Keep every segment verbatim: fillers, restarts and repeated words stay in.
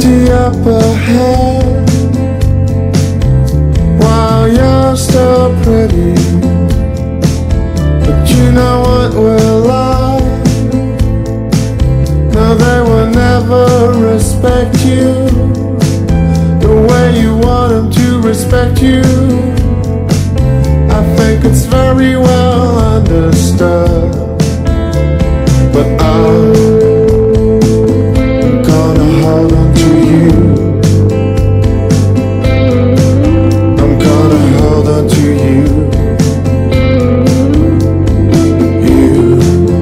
empty up ahead while you're still pretty. But you know what we're like. No, they will never respect you the way you want them to respect you. I think it's very well understood, but I'm gonna hold on to you. I'm gonna hold on to you. You.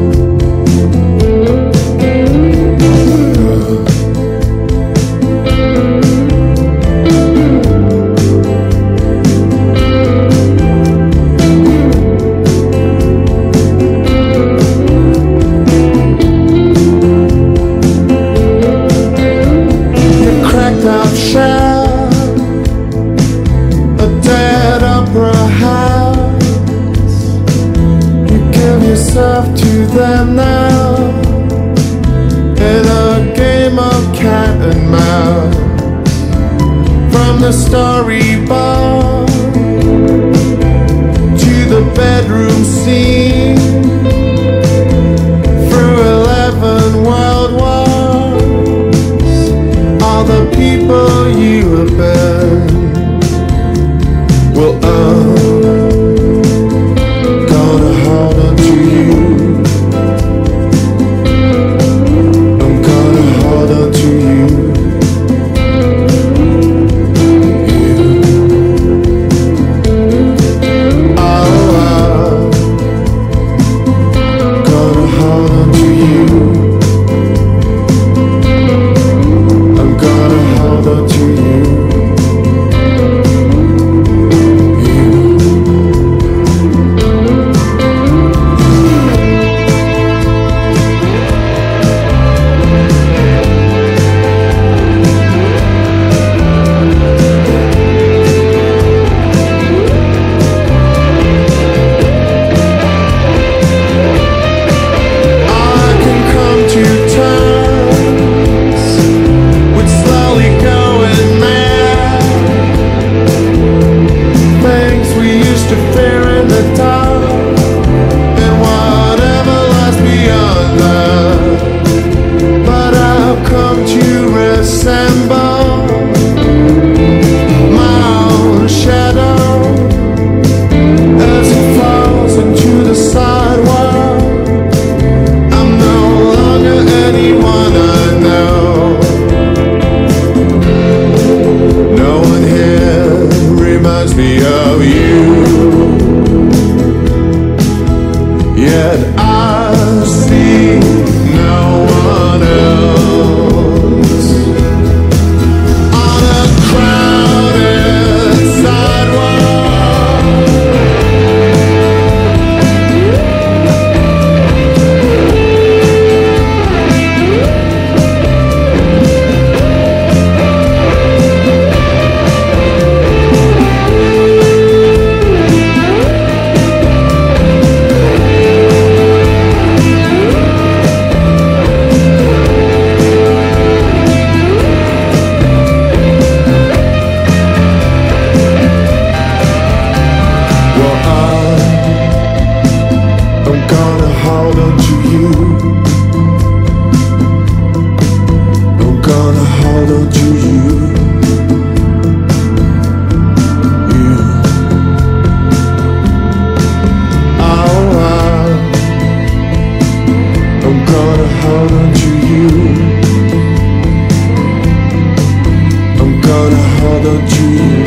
A dead opera house. You give yourself to them now in a game of cat and mouse. From the storyboard to the bedroom scene, through eleven world wars, all the people you have been. Well, I'm gonna hold on to you. I'm gonna hold on to you. You. Oh, I'm gonna hold on to you. I'm gonna hold on to you. Me of you, yet I see no one else on a crowded sidewalk. Hold on to you. I'm gonna hold on to you. You. Oh, I'm gonna hold on to you. I'm gonna hold on to you.